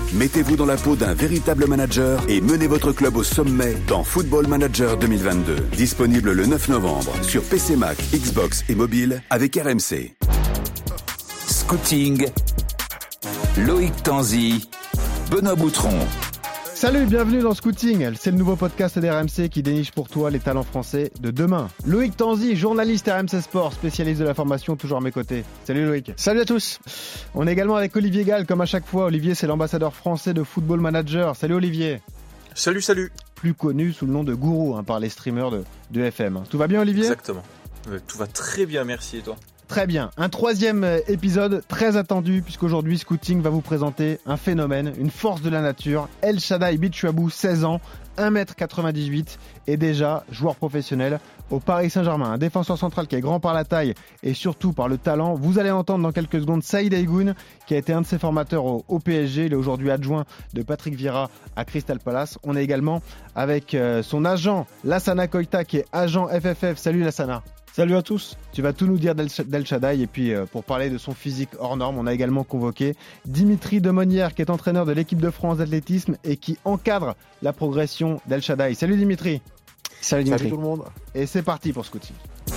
Mettez-vous dans la peau d'un véritable manager et menez votre club au sommet dans Football Manager 2022. Disponible le 9 novembre sur PC Mac, Xbox et mobile avec RMC. Scouting, Loïc Tanzi, Benoît Boutron. Salut, bienvenue dans Scouting, c'est le nouveau podcast d'RMC qui déniche pour toi les talents français de demain. Loïc Tanzi, journaliste RMC Sport, spécialiste de la formation, toujours à mes côtés. Salut Loïc. Salut à tous. On est également avec Olivier Gall, comme à chaque fois. Olivier, c'est l'ambassadeur français de Football Manager. Salut Olivier. Salut. Plus connu sous le nom de Gourou par les streamers de FM. Tout va bien Olivier ? Exactement. Tout va très bien, merci et toi ? Très bien, un troisième épisode très attendu puisqu'aujourd'hui Scouting va vous présenter un phénomène, une force de la nature. El Shaddai Bichabou, 16 ans, 1m98 et déjà joueur professionnel au Paris Saint-Germain. Un défenseur central qui est grand par la taille et surtout par le talent. Vous allez entendre dans quelques secondes Saïd Aïgoun qui a été un de ses formateurs au PSG. Il est aujourd'hui adjoint de Patrick Vieira à Crystal Palace. On est également avec son agent Lassana Koita qui est agent FFF. Salut Lassana. Salut à tous. Tu vas tout nous dire d'El Shaddai et puis pour parler de son physique hors norme, on a également convoqué Dimitri Demonnière qui est entraîneur de l'équipe de France d'athlétisme et qui encadre la progression d'El Shaddai. Salut Dimitri. Salut Dimitri. Salut tout le monde. Et c'est parti pour Scouting.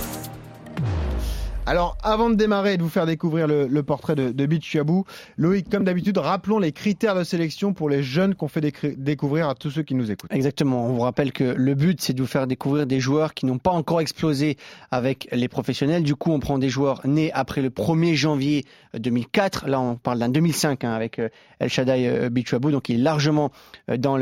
Alors, avant de démarrer et de vous faire découvrir le portrait de Bichabou, Loïc, comme d'habitude, rappelons les critères de sélection pour les jeunes qu'on fait découvrir à tous ceux qui nous écoutent. Exactement. On vous rappelle que le but, c'est de vous faire découvrir des joueurs qui n'ont pas encore explosé avec les professionnels. Du coup, on prend des joueurs nés après le 1er janvier 2004. Là, on parle d'un 2005 avec El Shaddai Bichabou. Donc, il est largement dans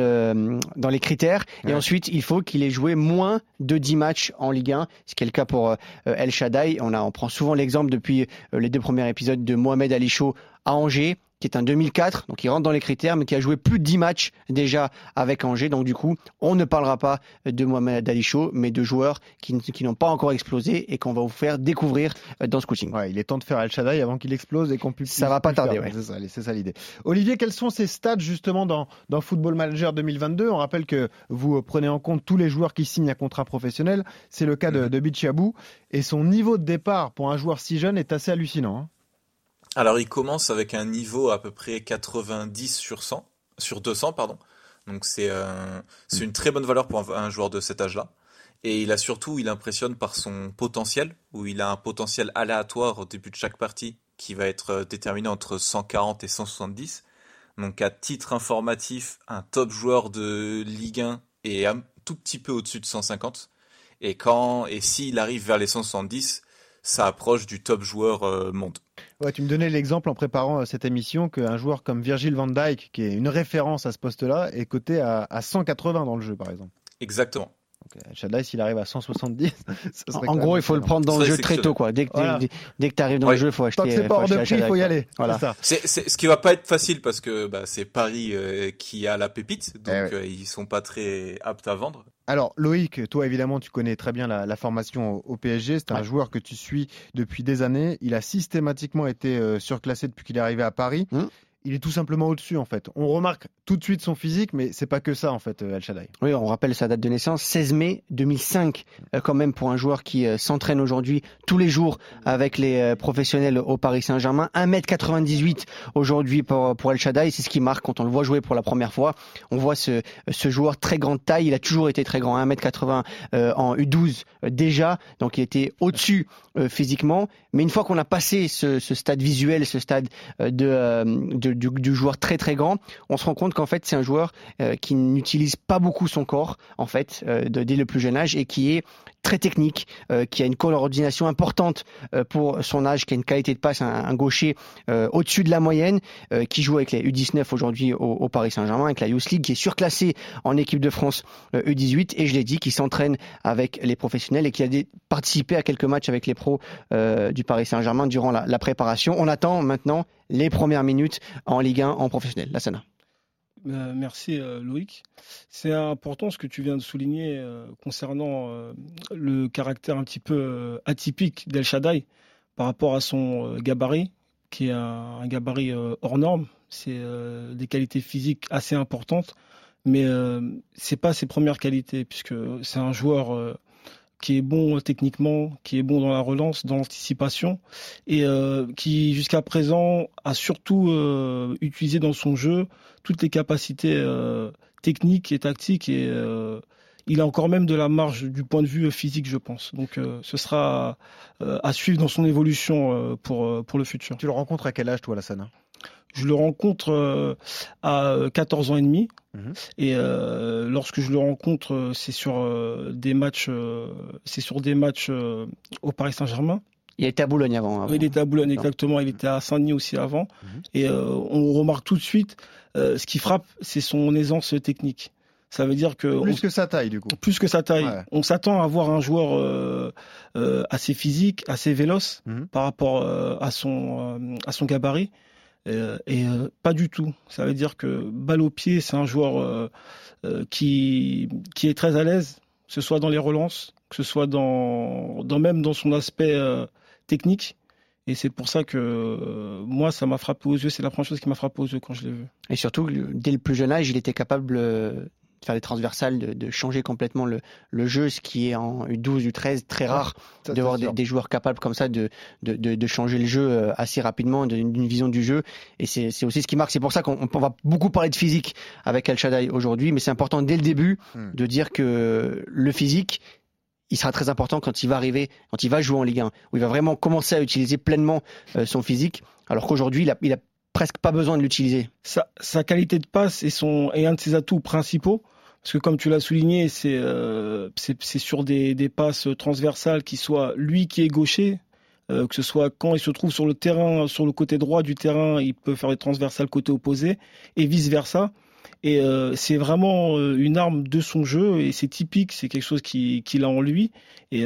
les critères. Ouais. Et ensuite, il faut qu'il ait joué moins de 10 matchs en Ligue 1, ce qui est le cas pour El Shaddai. On prend souvent l'exemple depuis les 2 premiers épisodes de Mohamed Ali Chaud à Angers, qui est un 2004, donc il rentre dans les critères, mais qui a joué plus de 10 matchs déjà avec Angers. Donc du coup, on ne parlera pas de Mohamed Ali Chaud, mais de joueurs qui n'ont pas encore explosé et qu'on va vous faire découvrir dans Scouting. Ouais, il est temps de faire El Shaddai avant qu'il explose et qu'on puisse. Ça va pas tarder, ouais. C'est ça l'idée. Olivier, quels sont ces stats justement dans Football Manager 2022 ? On rappelle que vous prenez en compte tous les joueurs qui signent un contrat professionnel. C'est le cas de Bichabou. Et son niveau de départ pour un joueur si jeune est assez hallucinant. Hein. Alors, il commence avec un niveau à peu près 90 sur 200, pardon. Donc, c'est une très bonne valeur pour un joueur de cet âge-là. Et il impressionne par son potentiel, où il a un potentiel aléatoire au début de chaque partie, qui va être déterminé entre 140 et 170. Donc, à titre informatif, un top joueur de Ligue 1 est un tout petit peu au-dessus de 150. Et s'il arrive vers les 170, ça approche du top joueur monde. Ouais, tu me donnais l'exemple en préparant cette émission qu'un joueur comme Virgil van Dijk, qui est une référence à ce poste-là, est coté à 180 dans le jeu, par exemple. Exactement. El Shaddai, s'il arrive à 170, ça serait en gros, il faut le prendre dans le jeu très tôt, quoi. Dès que tu arrives dans le jeu, il faut acheter. Tant que c'est pas hors de prix, il faut y aller. Voilà. C'est ce qui va pas être facile parce que c'est Paris qui a la pépite, donc ils sont pas très aptes à vendre. Alors Loïc, toi évidemment tu connais très bien la formation au PSG, c'est un joueur que tu suis depuis des années, il a systématiquement été surclassé depuis qu'il est arrivé à Paris. Il est tout simplement au-dessus en fait. On remarque tout de suite son physique, mais c'est pas que ça en fait, El Shaddai. Oui, on rappelle sa date de naissance, 16 mai 2005, quand même pour un joueur qui s'entraîne aujourd'hui tous les jours avec les professionnels au Paris Saint-Germain. 1m98 aujourd'hui pour El Shaddai, c'est ce qui marque quand on le voit jouer pour la première fois. On voit ce joueur très grande taille, il a toujours été très grand, 1m80 en U12 déjà, donc il était au-dessus physiquement. Mais une fois qu'on a passé ce stade visuel, ce stade du joueur très très grand, on se rend compte qu'en fait c'est un joueur qui n'utilise pas beaucoup son corps en fait dès le plus jeune âge et qui est très technique, qui a une coordination importante pour son âge, qui a une qualité de passe, un gaucher au-dessus de la moyenne, qui joue avec les U19 aujourd'hui au Paris Saint-Germain, avec la Youth League, qui est surclassé en équipe de France U18 et je l'ai dit, qui s'entraîne avec les professionnels et qui a participé à quelques matchs avec les pros du Paris Saint-Germain durant la préparation. On attend maintenant les premières minutes en Ligue 1 en professionnel. Lassana. Merci Loïc. C'est important ce que tu viens de souligner concernant le caractère un petit peu atypique d'El Shaddai par rapport à son gabarit, qui est un gabarit hors norme. C'est des qualités physiques assez importantes, mais c'est pas ses premières qualités puisque c'est un joueur qui est bon techniquement, qui est bon dans la relance, dans l'anticipation, et qui jusqu'à présent a surtout utilisé dans son jeu toutes les capacités techniques et tactiques, et il a encore même de la marge du point de vue physique, je pense. Donc ce sera à suivre dans son évolution pour le futur. Tu le rencontres à quel âge, toi, Lassana ? Je le rencontre à 14 ans et demi. Et lorsque je le rencontre, c'est sur des matchs au Paris Saint-Germain. Il était à Boulogne avant. Il était à Boulogne, exactement. Il était à Saint-Denis aussi avant. Et on remarque tout de suite, ce qui frappe, c'est son aisance technique. Ça veut dire que plus que sa taille, du coup. Plus que sa taille. Ouais. On s'attend à voir un joueur assez physique, assez véloce par rapport à son gabarit. Et pas du tout. Ça veut dire que balle au pied, c'est un joueur qui est très à l'aise, que ce soit dans les relances, que ce soit même dans son aspect technique. Et c'est pour ça que moi, ça m'a frappé aux yeux. C'est la première chose qui m'a frappé aux yeux quand je l'ai vu. Et surtout, dès le plus jeune âge, il était capable de faire des transversales, de changer complètement le jeu, ce qui est en U12, U13 très rare, de voir des joueurs capables comme ça de changer le jeu assez rapidement, d'une vision du jeu. Et c'est aussi ce qui marque. C'est pour ça qu'on va beaucoup parler de physique avec El Shaddai aujourd'hui, mais c'est important dès le début de dire que le physique, il sera très important quand il va jouer en Ligue 1, où il va vraiment commencer à utiliser pleinement son physique, alors qu'aujourd'hui, il a presque pas besoin de l'utiliser. Sa qualité de passe est un de ses atouts principaux, parce que comme tu l'as souligné, c'est sur des passes transversales qui soient lui qui est gaucher, que ce soit quand il se trouve sur le terrain, sur le côté droit du terrain, il peut faire des transversales côté opposé, et vice versa. Et c'est vraiment une arme de son jeu, et c'est typique, c'est quelque chose qu'il a en lui, et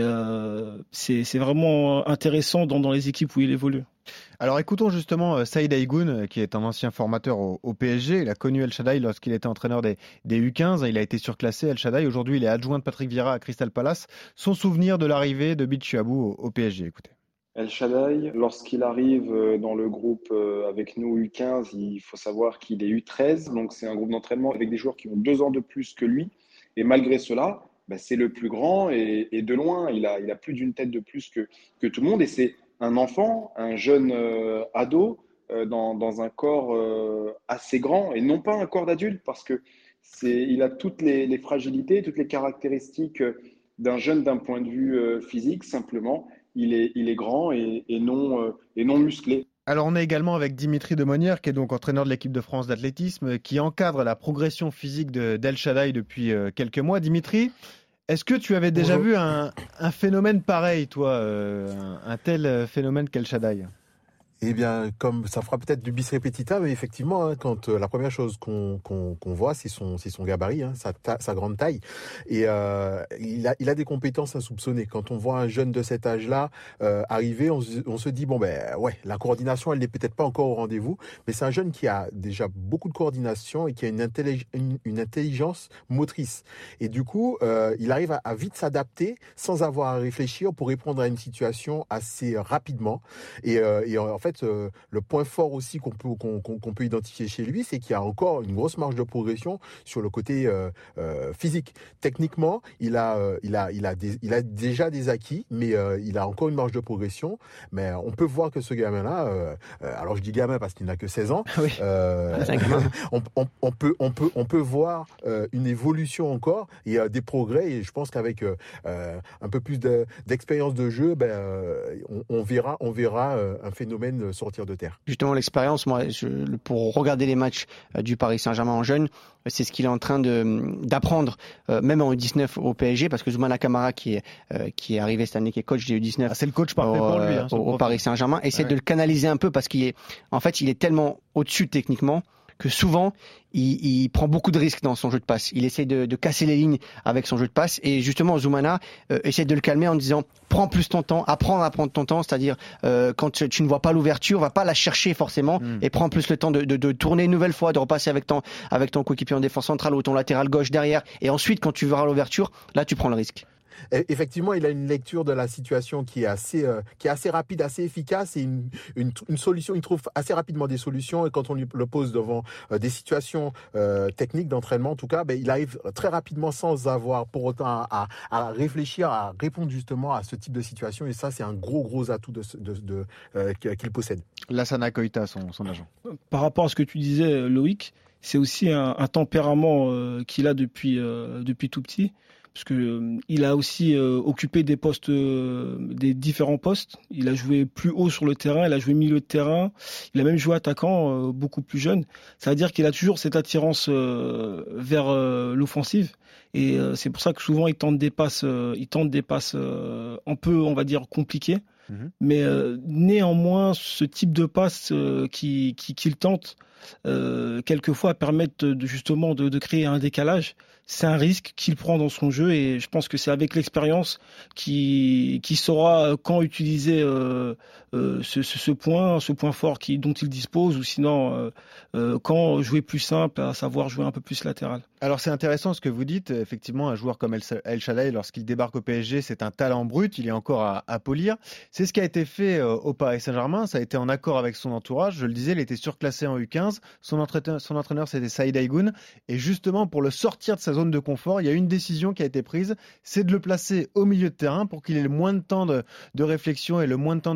c'est vraiment intéressant dans les équipes où il évolue. Alors écoutons justement Saïd Aïgoun, qui est un ancien formateur au PSG. Il a connu El Shaddai lorsqu'il était entraîneur des U15. Il a été surclassé, El Shaddai. Aujourd'hui, il est adjoint de Patrick Vieira à Crystal Palace. Son souvenir de l'arrivée de Bichabou au PSG, écoutez. El Shaddai, lorsqu'il arrive dans le groupe avec nous U15, il faut savoir qu'il est U13. Donc c'est un groupe d'entraînement avec des joueurs qui ont 2 ans de plus que lui. Et malgré cela, c'est le plus grand et de loin. Il a plus d'une tête de plus que tout le monde. Et c'est un enfant, un jeune ado dans un corps assez grand et non pas un corps d'adulte, parce que il a toutes les fragilités, toutes les caractéristiques d'un jeune d'un point de vue physique. Simplement, il est grand et non musclé. Alors on est également avec Dimitri Demonière, qui est donc entraîneur de l'équipe de France d'athlétisme, qui encadre la progression physique d'El Shaddai depuis quelques mois. Dimitri, est-ce que tu avais déjà vu un phénomène pareil, toi, un tel phénomène qu'El Shaddai ? Eh bien, comme ça fera peut-être du bis repetita, mais effectivement, quand la première chose qu'on voit, c'est son gabarit, sa grande taille, et il a des compétences insoupçonnées. Quand on voit un jeune de cet âge-là arriver, on se dit la coordination, elle n'est peut-être pas encore au rendez-vous, mais c'est un jeune qui a déjà beaucoup de coordination et qui a une intelligence motrice. Et du coup, il arrive à vite s'adapter sans avoir à réfléchir pour répondre à une situation assez rapidement. Et en fait, le point fort aussi qu'on peut identifier chez lui, c'est qu'il y a encore une grosse marge de progression sur le côté physique. Techniquement, il a déjà des acquis, mais il a encore une marge de progression. Mais on peut voir que ce gamin-là, alors je dis gamin parce qu'il n'a que 16 ans, oui. on peut voir une évolution encore et des progrès. Et je pense qu'avec un peu plus d'expérience de jeu, on verra un phénomène sortir de terre. Justement, l'expérience, moi, pour regarder les matchs du Paris Saint-Germain en jeune, c'est ce qu'il est en train d'apprendre, même en U19 au PSG, parce que Zoumana Camara, qui est arrivé cette année, qui est coach des U19, c'est le coach parfait pour lui, au Paris Saint-Germain, essaie de le canaliser un peu, parce qu'il est tellement au-dessus techniquement que souvent, il prend beaucoup de risques dans son jeu de passe. Il essaie de casser les lignes avec son jeu de passe. Et justement, Zoumana essaie de le calmer en disant « Prends plus ton temps, apprends à prendre ton temps. » C'est-à-dire, quand tu ne vois pas l'ouverture, va pas la chercher forcément et prends plus le temps de tourner une nouvelle fois, de repasser avec ton coéquipier en défense centrale ou ton latéral gauche derrière. Et ensuite, quand tu verras l'ouverture, là, tu prends le risque. Effectivement, il a une lecture de la situation qui est assez rapide, assez efficace, et une solution. Il trouve assez rapidement des solutions, et quand on lui le pose devant des situations techniques d'entraînement, en tout cas, il arrive très rapidement sans avoir pour autant à réfléchir, à répondre justement à ce type de situation. Et ça, c'est un gros atout qu'il possède. Lassana Koita, son agent. Par rapport à ce que tu disais, Loïc, c'est aussi un tempérament qu'il a depuis tout petit. Parce que il a aussi occupé des postes, des différents postes. Il a joué plus haut sur le terrain, il a joué milieu de terrain, il a même joué attaquant beaucoup plus jeune. Ça veut dire qu'il a toujours cette attirance vers l'offensive. Et c'est pour ça que souvent il tente des passes un peu, on va dire, compliquées. Mais néanmoins, ce type de passe qu'il tente, quelquefois permettent justement de créer un décalage. C'est un risque qu'il prend dans son jeu, et je pense que c'est avec l'expérience qu'il saura quand utiliser ce point fort dont il dispose, ou sinon quand jouer plus simple, à savoir jouer un peu plus latéral. Alors c'est intéressant ce que vous dites. Effectivement, un joueur comme El Shaddai, lorsqu'il débarque au PSG, c'est un talent brut, il est encore à polir. C'est ce qui a été fait au Paris Saint-Germain, ça a été en accord avec son entourage. Je le disais, il était surclassé en U15, son entraîneur c'était Saïd Aïgoun, et justement pour le sortir de sa zone de confort, il y a une décision qui a été prise, c'est de le placer au milieu de terrain pour qu'il ait le moins de temps de réflexion et le moins de temps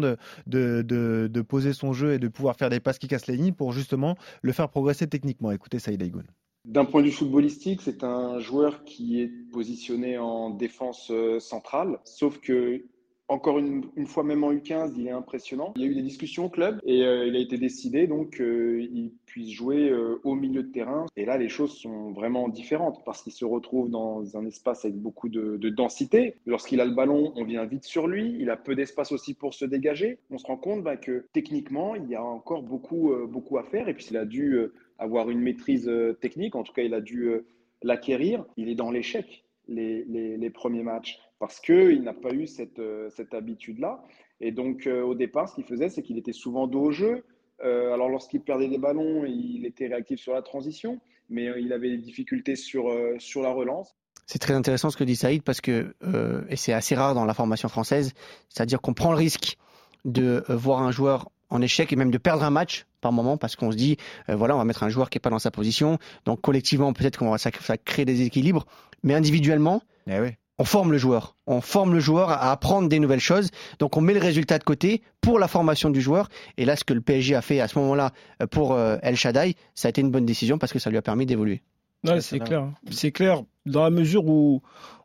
de poser son jeu et de pouvoir faire des passes qui cassent les lignes, pour justement le faire progresser techniquement. Écoutez Saïd Aïgoun. D'un point de vue footballistique, c'est un joueur qui est positionné en défense centrale, sauf que, encore une fois, même en U15, il est impressionnant. Il y a eu des discussions au club, et il a été décidé donc qu'il puisse jouer au milieu de terrain. Et là, les choses sont vraiment différentes, parce qu'il se retrouve dans un espace avec beaucoup de densité. Lorsqu'il a le ballon, on vient vite sur lui. Il a peu d'espace aussi pour se dégager. On se rend compte que techniquement, il y a encore beaucoup à faire. Et puis, il a dû avoir une maîtrise technique. En tout cas, il a dû l'acquérir. Il est dans l'échec les premiers matchs, parce qu'il n'a pas eu cette habitude-là. Et donc, au départ, ce qu'il faisait, c'est qu'il était souvent dos au jeu. Alors, lorsqu'il perdait des ballons, il était réactif sur la transition, mais il avait des difficultés sur la relance. C'est très intéressant ce que dit Saïd, parce que, et c'est assez rare dans la formation française, c'est-à-dire qu'on prend le risque de voir un joueur en échec et même de perdre un match par moment, parce qu'on se dit, voilà, on va mettre un joueur qui n'est pas dans sa position. Donc, collectivement, peut-être ça crée des équilibres, mais individuellement, on forme le joueur. On forme le joueur à apprendre des nouvelles choses. Donc, on met le résultat de côté pour la formation du joueur. Et là, ce que le PSG a fait à ce moment-là pour El Shaddai, ça a été une bonne décision, parce que ça lui a permis d'évoluer. Ouais, c'est clair. C'est clair dans la mesure où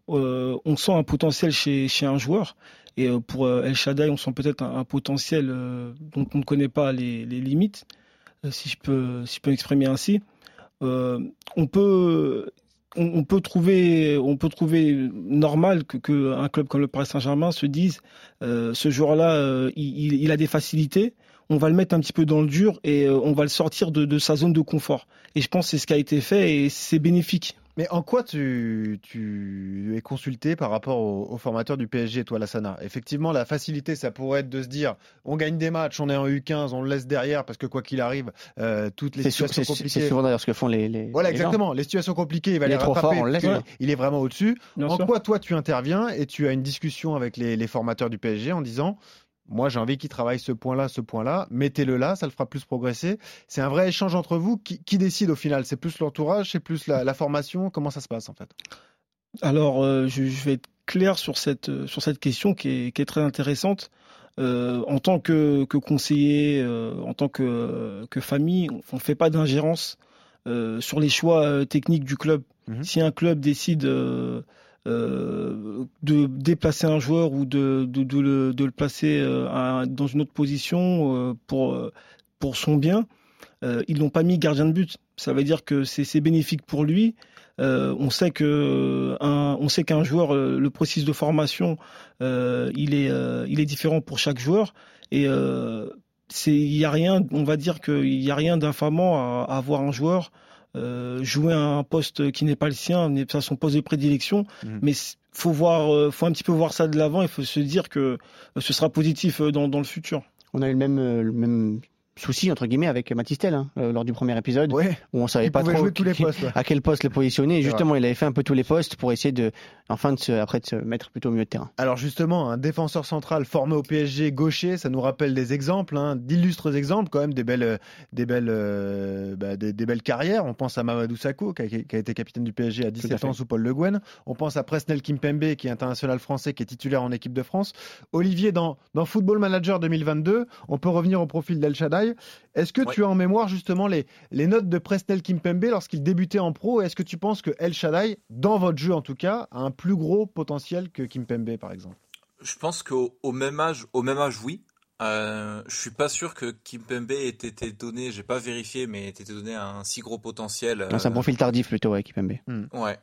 on sent un potentiel chez un joueur. Et pour El Shaddai, on sent peut-être un potentiel dont on ne connaît pas les limites, si je peux m'exprimer ainsi. On peut trouver normal que un club comme le Paris Saint-Germain se dise ce joueur-là, il a des facilités, on va le mettre un petit peu dans le dur et on va le sortir de sa zone de confort. Et je pense que c'est ce qui a été fait, et c'est bénéfique. Mais en quoi tu es consulté par rapport au formateur du PSG, toi, Lassana? Effectivement, la facilité, ça pourrait être de se dire, on gagne des matchs, on est en U15, on le laisse derrière, parce que quoi qu'il arrive, toutes les situations compliquées... C'est souvent d'ailleurs ce que font les Voilà, exactement. Les situations compliquées, il va les rattraper. Trop fort, on le laisse. Il est vraiment au-dessus. Bien sûr. Quoi, toi, tu interviens et tu as une discussion avec les formateurs du PSG en disant... Moi, j'ai envie qu'il travaille ce point-là, mettez-le là, ça le fera plus progresser. C'est un vrai échange entre vous. Qui décide au final? C'est plus l'entourage, c'est plus la formation? Comment ça se passe en fait? Alors, je vais être clair sur cette question qui est très intéressante. En tant que conseiller, en tant que famille, on ne fait pas d'ingérence sur les choix techniques du club. Si un club décide... de déplacer un joueur ou de le placer dans une autre position pour son bien, ils l'ont pas mis gardien de but. Ça veut dire que c'est bénéfique pour lui. On sait qu'un joueur, le processus de formation, il est différent pour chaque joueur, et il y a rien, on va dire qu'il y a rien d'infamant à avoir un joueur jouer à un poste qui n'est pas le sien, n'est pas son poste de prédilection, mais faut un petit peu voir ça de l'avant. Il faut se dire que ce sera positif dans le futur. On a eu le même souci entre guillemets avec Matistel lors du premier épisode où on savait pas trop jouer tous les postes, à quel poste le positionner. Et justement, il avait fait un peu tous les postes pour essayer de se mettre plutôt au milieu de terrain. Alors justement, un défenseur central formé au PSG gaucher, ça nous rappelle des exemples, d'illustres exemples quand même, des belles carrières. On pense à Mamadou Sakho qui a été capitaine du PSG à 17 ans sous Paul Le Guen. On pense à Presnel Kimpembe qui est international français, qui est titulaire en équipe de France. Olivier, dans Football Manager 2022, on peut revenir au profil d'El Shaddai. Est-ce que tu as en mémoire justement les notes de Presnel Kimpembe lorsqu'il débutait en pro? Est-ce que tu penses que El Shaddai, dans votre jeu en tout cas, a un plus gros potentiel que Kimpembe par exemple? Je pense qu'au même âge, oui. Je suis pas sûr que Kimpembe ait été donné, j'ai pas vérifié, mais ait été donné un si gros potentiel. C'est un profil tardif plutôt, Kimpembe. Ouais.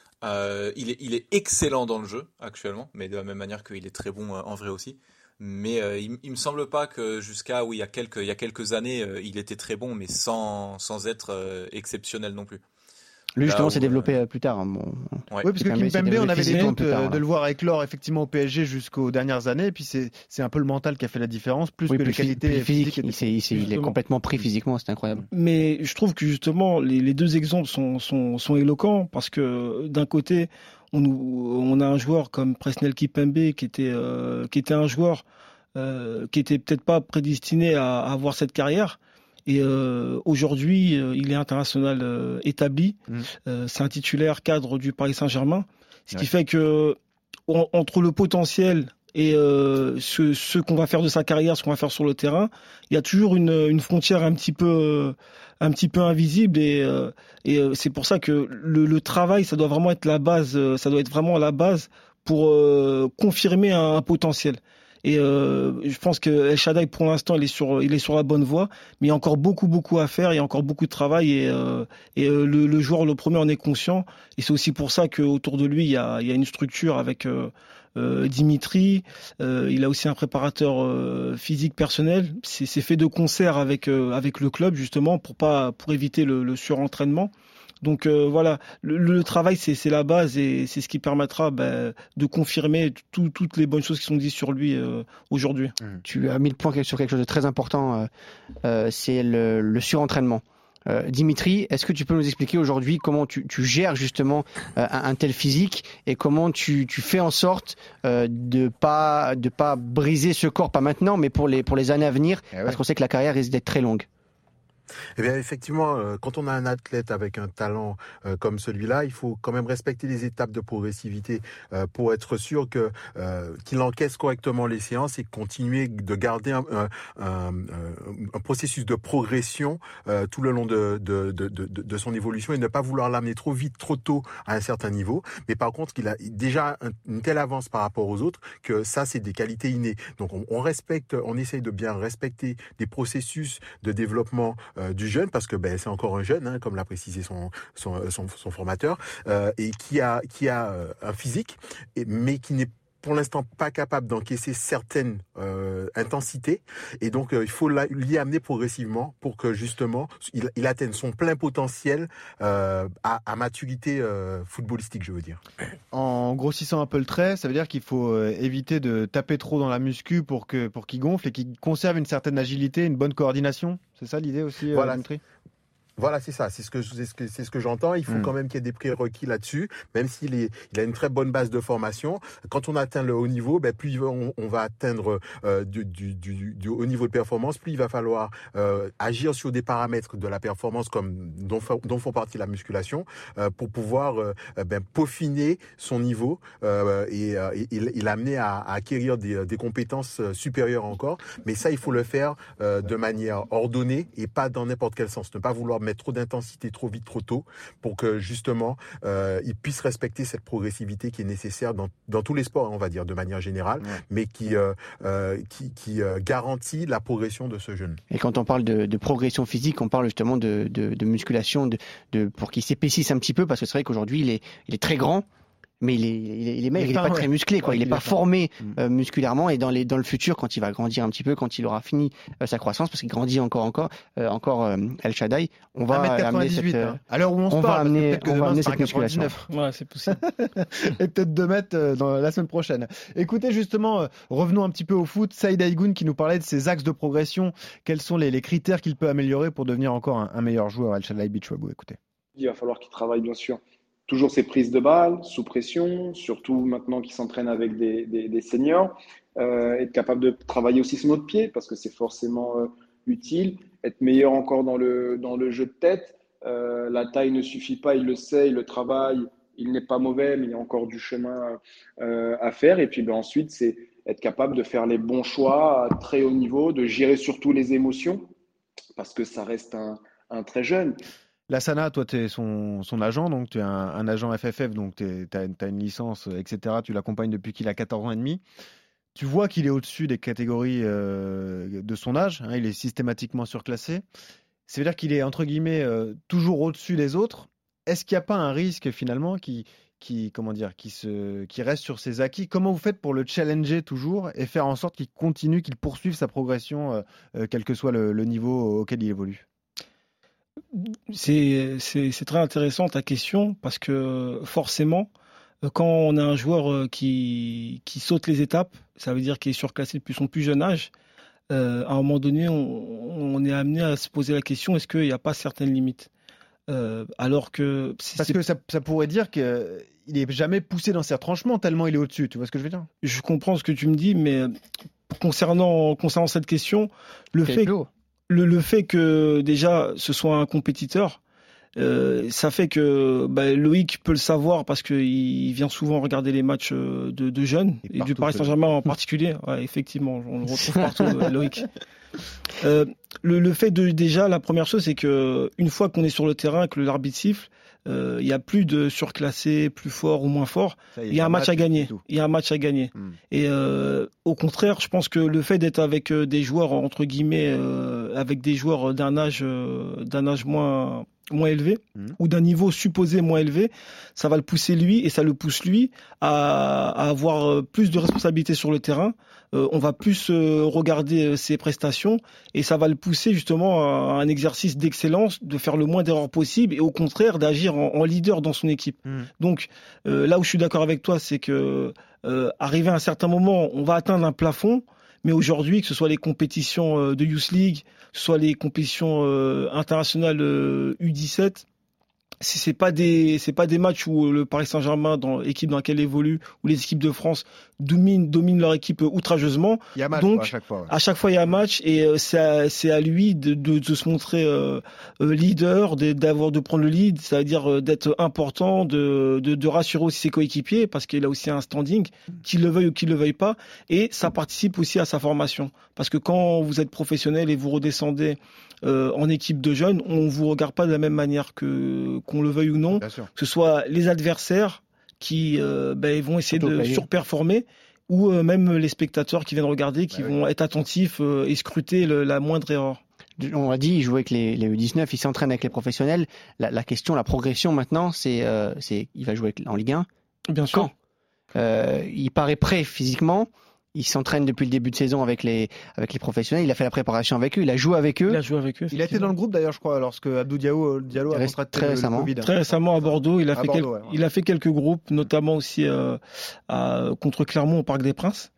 Il est excellent dans le jeu actuellement, mais de la même manière qu'il est très bon en vrai aussi. Mais il me semble pas que jusqu'à il y a quelques années il était très bon, mais sans être exceptionnel non plus. Lui justement s'est développé plus tard. Oui, parce que Kimpembe, on avait des doutes de le voir éclore effectivement au PSG jusqu'aux dernières années, et puis c'est un peu le mental qui a fait la différence, plus que les qualités physiques. Il est complètement pris physiquement, c'est incroyable. Mais je trouve que justement les deux exemples sont éloquents, parce que d'un côté on a un joueur comme Presnel Kimpembe qui était un joueur qui était peut-être pas prédestiné à avoir cette carrière. Et aujourd'hui, il est international établi. C'est un titulaire cadre du Paris Saint-Germain. Ce qui fait que entre le potentiel et ce qu'on va faire de sa carrière, ce qu'on va faire sur le terrain, il y a toujours une frontière un petit peu invisible. Et c'est pour ça que le travail, ça doit vraiment être la base. Ça doit être vraiment la base pour confirmer un potentiel. Et je pense que El Shaddai, pour l'instant, il est sur la bonne voie, mais il y a encore beaucoup à faire, il y a encore beaucoup de travail, et le joueur, le premier, en est conscient. Et c'est aussi pour ça qu'autour de lui, il y a une structure avec Dimitri. Il a aussi un préparateur physique personnel. C'est fait de concert avec le club, justement, pour éviter le surentraînement. Donc voilà, le travail c'est la base, et c'est ce qui permettra de confirmer toutes les bonnes choses qui sont dites sur lui aujourd'hui. Tu as mis le point sur quelque chose de très important, c'est le surentraînement. Dimitri, est-ce que tu peux nous expliquer aujourd'hui comment tu gères justement un tel physique, et comment tu fais en sorte de pas briser ce corps, pas maintenant, mais pour les années à venir, parce qu'on sait que la carrière risque d'être très longue? Eh bien, effectivement, quand on a un athlète avec un talent comme celui-là, il faut quand même respecter les étapes de progressivité pour être sûr qu'il encaisse correctement les séances, et continuer de garder un processus de progression tout le long de son évolution, et ne pas vouloir l'amener trop vite, trop tôt à un certain niveau. Mais par contre, qu'il a déjà une telle avance par rapport aux autres que ça, c'est des qualités innées. Donc, on essaye de bien respecter des processus de développement du jeune, parce que c'est encore un jeune, comme l'a précisé son formateur, et qui a un physique, mais qui n'est pour l'instant pas capable d'encaisser certaines intensités, et donc il faut l'y amener progressivement pour que justement il atteigne son plein potentiel à maturité footballistique, je veux dire. En grossissant un peu le trait, ça veut dire qu'il faut éviter de taper trop dans la muscu pour qu'il gonfle, et qu'il conserve une certaine agilité, une bonne coordination. C'est ça l'idée aussi, voilà. Dimitri ? Voilà, c'est ça, c'est ce que j'entends. Il faut quand même qu'il y ait des prérequis là-dessus, même il a une très bonne base de formation. Quand on atteint le haut niveau, plus on va atteindre du haut niveau de performance, plus il va falloir agir sur des paramètres de la performance dont font partie la musculation, pour pouvoir peaufiner son niveau et l'amener à acquérir des compétences supérieures encore. Mais ça, il faut le faire de manière ordonnée, et pas dans n'importe quel sens. Ne pas vouloir mettre trop d'intensité trop vite, trop tôt, pour que justement il puisse respecter cette progressivité qui est nécessaire dans tous les sports, on va dire, de manière générale, mais qui garantit la progression de ce jeune. Et quand on parle de progression physique, on parle justement de musculation, pour qu'il s'épaississe un petit peu, parce que c'est vrai qu'aujourd'hui il est très grand. Mais il est maigre, il n'est pas très musclé, quoi. Ouais, il n'est pas fin. formé musculairement, et dans le futur, quand il va grandir un petit peu, quand il aura fini sa croissance, parce qu'il grandit encore El Shaddai, on va amener 1m98, cette, à l'heure où on se on va parle, amener, peut-être que on va demain, amener ce sera cette musculation. 99. Ouais, c'est possible. Et peut-être 2 mètres dans la semaine prochaine. Écoutez, justement, revenons un petit peu au foot. Saïd Aïgoun qui nous parlait de ses axes de progression. Quels sont les critères qu'il peut améliorer pour devenir encore un meilleur joueur, El Shaddai Bichouabou? Écoutez. Il va falloir qu'il travaille, bien sûr, toujours ses prises de balles, sous pression, surtout maintenant qu'il s'entraîne avec des seniors. Être capable de travailler aussi son autre pied, parce que c'est forcément utile. Être meilleur encore dans le jeu de tête. La taille ne suffit pas, il le sait, il le travaille. Il n'est pas mauvais, mais il y a encore du chemin à faire. Et puis ensuite, c'est être capable de faire les bons choix à très haut niveau, de gérer surtout les émotions, parce que ça reste un très jeune. Lassana, toi, tu es son agent, donc tu es un agent FFF, donc tu as une licence, etc. Tu l'accompagnes depuis qu'il a 14 ans et demi. Tu vois qu'il est au-dessus des catégories de son âge, hein, il est systématiquement surclassé. Ça veut dire qu'il est, entre guillemets, toujours au-dessus des autres. Est-ce qu'il n'y a pas un risque, finalement, qui reste sur ses acquis? Comment vous faites pour le challenger toujours et faire en sorte qu'il continue, qu'il poursuive sa progression, quel que soit le niveau auquel il évolue? C'est très intéressant ta question, parce que forcément, quand on a un joueur qui saute les étapes, ça veut dire qu'il est surclassé depuis son plus jeune âge. À un moment donné, on est amené à se poser la question, est-ce qu'il n'y a pas certaines limites? Alors que Parce que ça pourrait dire qu'il n'est jamais poussé dans ses retranchements tellement il est au-dessus. Tu vois ce que je veux dire? Je comprends ce que tu me dis, mais concernant cette question, le fait que déjà ce soit un compétiteur, ça fait que Loïc peut le savoir, parce qu'il vient souvent regarder les matchs de jeunes, et du Paris Saint-Germain en particulier. Ouais, effectivement, on le retrouve partout, Loïc. Le fait déjà, la première chose, c'est que une fois qu'on est sur le terrain, que l'arbitre siffle, il n'y a plus de surclassé, plus fort ou moins fort. Il y a un match à gagner. Il y a un match à gagner. Et au contraire, je pense que le fait d'être avec des joueurs, entre guillemets, avec des joueurs d'un âge moins élevé, ou d'un niveau supposé moins élevé, ça va le pousser lui, et ça le pousse lui à avoir plus de responsabilités sur le terrain. On va plus regarder ses prestations, et ça va le pousser justement à un exercice d'excellence, de faire le moins d'erreurs possible, et au contraire d'agir en leader dans son équipe. Donc là où je suis d'accord avec toi, c'est que arrivé à un certain moment, on va atteindre un plafond. Mais aujourd'hui, que ce soit les compétitions de Youth League, que ce soit les compétitions internationales U17, c'est pas des matchs où le Paris Saint-Germain, dans l'équipe dans laquelle il évolue, ou les équipes de France dominent leur équipe outrageusement. Il y a match. Donc à chaque fois. Ouais. À chaque fois il y a un match, et c'est à lui de se montrer leader, de prendre le lead, c'est-à-dire d'être important, de rassurer aussi ses coéquipiers, parce qu'il a aussi un standing, qu'il le veuille ou qu'il le veuille pas, et ça participe aussi à sa formation, parce que quand vous êtes professionnel et vous redescendez en équipe de jeunes, on vous regarde pas de la même manière qu'on le veuille ou non, que ce soit les adversaires qui vont essayer de surperformer, ou même les spectateurs qui viennent regarder, qui vont être attentifs et scruter la moindre erreur. On l'a dit, il joue avec les U19, il s'entraîne avec les professionnels. La question, la progression maintenant, c'est il va jouer en Ligue 1. Bien sûr. Il paraît prêt physiquement. Il s'entraîne depuis le début de saison avec les professionnels. Il a fait la préparation avec eux. Il a joué avec eux. Il a été dans le groupe d'ailleurs, je crois, lorsque Abdou Diallo a contracté très récemment. le Covid. Très récemment à Bordeaux. Il a fait quelques groupes, notamment aussi contre Clermont au Parc des Princes.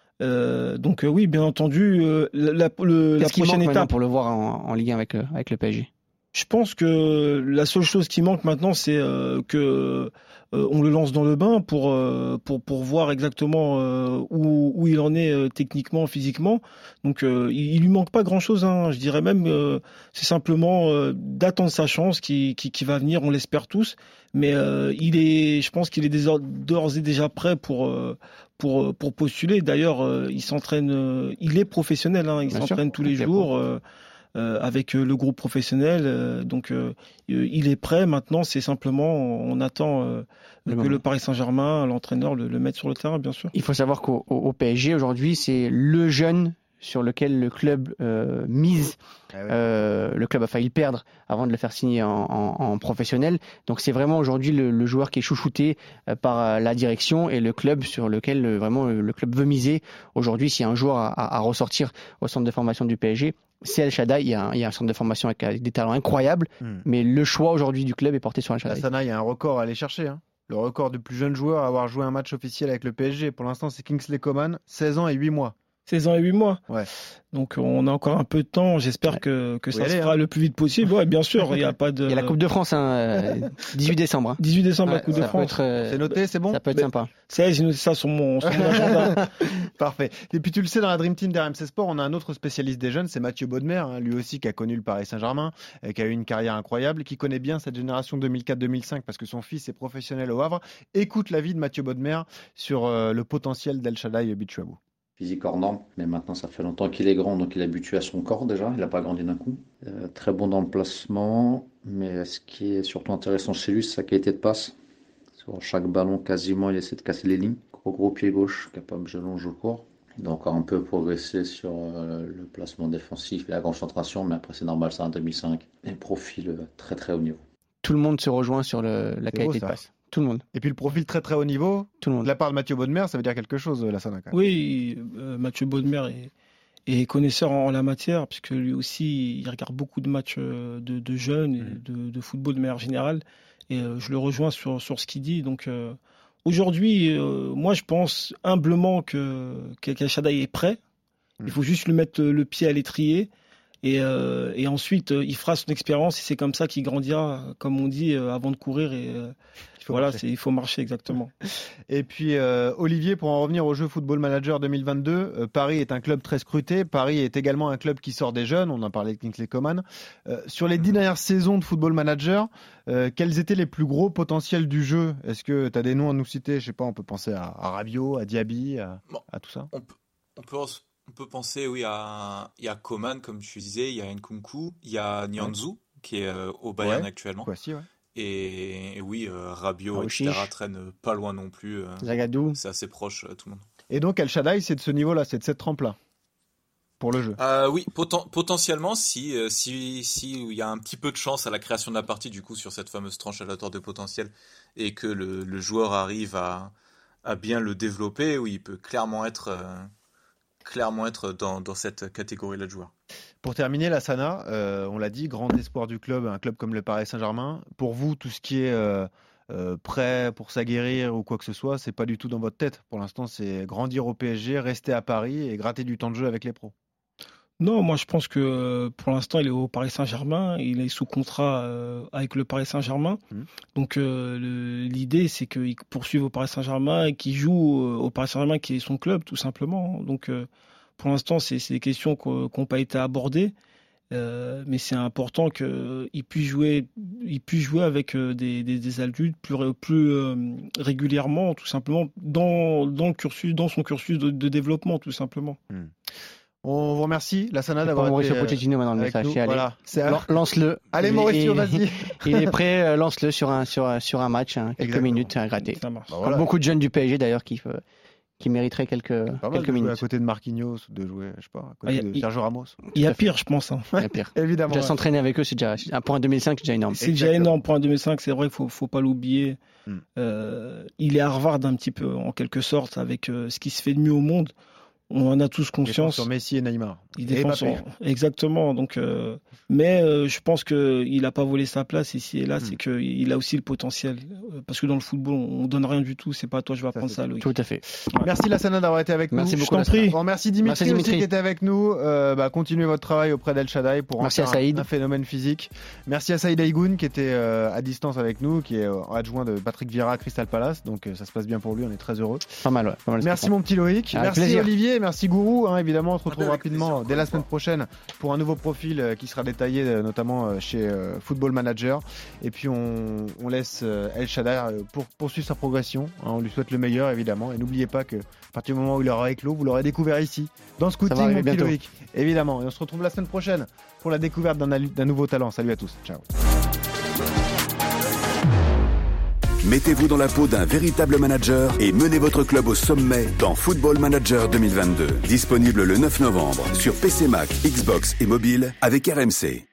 Donc oui, bien entendu, la prochaine étape pour le voir en Ligue 1 avec le PSG. Je pense que la seule chose qui manque maintenant, c'est que on le lance dans le bain pour voir exactement où il en est techniquement, physiquement. Donc il lui manque pas grand-chose, hein. Je dirais même c'est simplement d'attendre sa chance qui va venir, on l'espère tous. Mais je pense qu'il est d'ores et déjà prêt pour postuler. D'ailleurs, il s'entraîne, il est professionnel, hein. Il s'entraîne tous les jours. Avec le groupe professionnel, donc il est prêt. Maintenant, c'est simplement, on attend que le Paris Saint-Germain, l'entraîneur, le mette sur le terrain, bien sûr. Il faut savoir qu'au PSG aujourd'hui, c'est le jeune sur lequel le club mise. Le club a failli perdre avant de le faire signer en professionnel. Donc c'est vraiment aujourd'hui le joueur qui est chouchouté par la direction et le club sur lequel vraiment le club veut miser. Aujourd'hui, s'il y a un joueur à ressortir au centre de formation du PSG, c'est El Shaddai. Il y a un centre de formation avec des talents incroyables, mais le choix aujourd'hui du club est porté sur El Shaddai. Lassana, il y a un record à aller chercher. Le record du plus jeune joueur à avoir joué un match officiel avec le PSG. Pour l'instant, c'est Kingsley Coman, 16 ans et 8 mois. 16 ans et 8 mois. Ouais. Donc on a encore un peu de temps. J'espère que ça se fera le plus vite possible. Ouais, bien sûr, il y a pas de. Il y a la Coupe de France, 18 décembre. 18 décembre, la Coupe de France. C'est noté, c'est bon. Ça peut être sympa. J'ai noté ça sur mon agenda. Parfait. Et puis tu le sais, dans la Dream Team d'RMC Sport, on a un autre spécialiste des jeunes, c'est Mathieu Bodmer, lui aussi qui a connu le Paris Saint-Germain, qui a eu une carrière incroyable, qui connaît bien cette génération 2004-2005 parce que son fils est professionnel au Havre. Écoute l'avis de Mathieu Bodmer sur le potentiel d'El Shaddai Bichabou. Physique hors norme, mais maintenant ça fait longtemps qu'il est grand, donc il est habitué à son corps déjà, il n'a pas grandi d'un coup. Très bon dans le placement, mais ce qui est surtout intéressant chez lui, c'est sa qualité de passe. Sur chaque ballon, quasiment, il essaie de casser les lignes. Gros pied gauche, capable de jouer long, jouer court. Il doit encore un peu progresser sur le placement défensif et la concentration, mais après c'est normal, c'est un 2005. Et profil très très haut niveau. Tout le monde se rejoint sur la qualité de passe. Tout le monde. Et puis le profil très très haut niveau, tout le monde. De la part de Mathieu Bodmer, ça veut dire quelque chose, Lassana. Oui, Mathieu Bodmer est connaisseur en la matière, puisque lui aussi, il regarde beaucoup de matchs de jeunes et de football de manière générale. Et je le rejoins sur ce qu'il dit. Donc aujourd'hui, moi je pense humblement qu'El Shaddai est prêt. Il faut juste lui mettre le pied à l'étrier. Et ensuite, il fera son expérience et c'est comme ça qu'il grandira, comme on dit, avant de courir. Il faut marcher exactement. Et puis, Olivier, pour en revenir au jeu Football Manager 2022, Paris est un club très scruté. Paris est également un club qui sort des jeunes. On en parlait de Kingsley Coman. Sur les 10 dernières saisons de Football Manager, quels étaient les plus gros potentiels du jeu ? Est-ce que tu as des noms à nous citer ? Je sais pas, on peut penser à Rabiot, à Diaby, à tout ça. On peut penser, il y a Coman, comme tu disais, il y a Nkunku, il y a Nianzou, qui est au Bayern actuellement. Voici, Et oui, Rabiot, etc. traîne pas loin non plus. Zagadou. C'est assez proche, tout le monde. Et donc, El Shaddai, c'est de ce niveau-là, c'est de cette trempe-là, pour le jeu. Oui, potentiellement, si il y a un petit peu de chance à la création de la partie, du coup, sur cette fameuse tranche aléatoire de potentiel, et que le joueur arrive à bien le développer, oui, il peut clairement être dans cette catégorie-là de joueurs. Pour terminer, Lassana, on l'a dit, grand espoir du club, un club comme le Paris Saint-Germain. Pour vous, tout ce qui est prêt pour s'aguerrir ou quoi que ce soit, c'est pas du tout dans votre tête. Pour l'instant, c'est grandir au PSG, rester à Paris et gratter du temps de jeu avec les pros. Non, moi je pense que pour l'instant il est au Paris Saint-Germain, il est sous contrat avec le Paris Saint-Germain. Donc l'idée c'est qu'il poursuive au Paris Saint-Germain et qu'il joue au Paris Saint-Germain qui est son club tout simplement. Donc pour l'instant c'est des questions qui n'ont pas été abordées, mais c'est important qu'il puisse jouer avec des adultes plus régulièrement, tout simplement dans son cursus de développement tout simplement. On vous remercie, Lassana, d'avoir été Mauricio Pochettino maintenant le message. Allez, voilà. Lance-le. Allez, Mauricio, vas-y. Il est prêt, lance-le sur un match, quelques minutes à gratter. Ça marche. Comme beaucoup de jeunes du PSG d'ailleurs qui mériteraient quelques minutes. À côté de Marquinhos, de jouer, je sais pas, à côté de Sergio Ramos. Il y a pire, je pense. Il y a pire. Évidemment. Déjà s'entraîner avec eux, c'est déjà pour un 2005, c'est déjà énorme. C'est déjà énorme pour un 2005, c'est vrai qu'il faut pas l'oublier. Il est Harvard un petit peu, en quelque sorte, avec ce qui se fait de mieux au monde. On en a tous conscience. Sur Messi et Neymar. Il défend exactement. Donc, mais je pense qu'il n'a pas volé sa place ici et là. C'est qu'il a aussi le potentiel. Parce que dans le football, on ne donne rien du tout. C'est pas à toi, je vais apprendre ça, Loïc. Tout à fait. Merci Lassana d'avoir été avec nous. Merci beaucoup. Je t'en prie. Merci Dimitri aussi qui était avec nous. Continuez votre travail auprès d'El Shaddai pour un phénomène physique. Merci à Saïd Aïgoun qui était à distance avec nous, qui est adjoint de Patrick Vieira à Crystal Palace. Donc ça se passe bien pour lui. On est très heureux. Pas mal. Merci mon petit Loïc. Merci Olivier. Merci Gourou. Évidemment, on se retrouve rapidement dès la semaine prochaine pour un nouveau profil qui sera détaillé notamment chez Football Manager. Et puis on laisse El Shaddai pour poursuivre sa progression. On lui souhaite le meilleur évidemment. Et n'oubliez pas que à partir du moment où il aura éclos, vous l'aurez découvert ici dans Scouting, mon petit Loïc. Évidemment. Et on se retrouve la semaine prochaine pour la découverte d'un nouveau talent. Salut à tous. Ciao. Mettez-vous dans la peau d'un véritable manager et menez votre club au sommet dans Football Manager 2022. Disponible le 9 novembre sur PC, Mac, Xbox et mobile avec RMC.